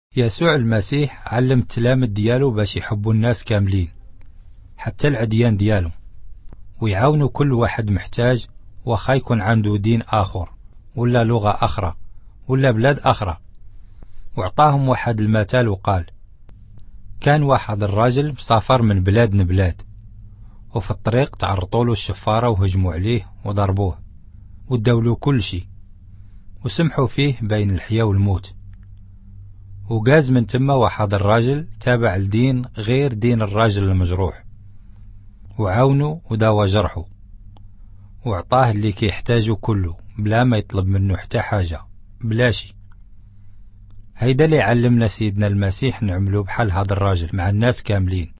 يسوع المسيح علم التلاميذ ديالو باش يحبوا الناس كاملين، حتى العديان ديالهم، ويعاونوا كل واحد محتاج، وخا يكون عنده دين آخر ولا لغة أخرى ولا بلاد أخرى. وعطاهم واحد المثال وقال: كان واحد الراجل مسافر من بلاد لبلاد، وفي الطريق تعرطوله الشفارة وهجموا عليه وضربوه وداولو كل شي وسمحوا فيه بين الحياة والموت. وقاز من تما واحد الراجل تابع الدين غير دين الراجل المجروح، وعاونو وداوى جرحه، وعطاه اللي كيحتاجو كله بلا ما يطلب منه حتى حاجة بلاشي. هيدا اللي علمنا سيدنا المسيح نعملو بحال هذا الراجل مع الناس كاملين.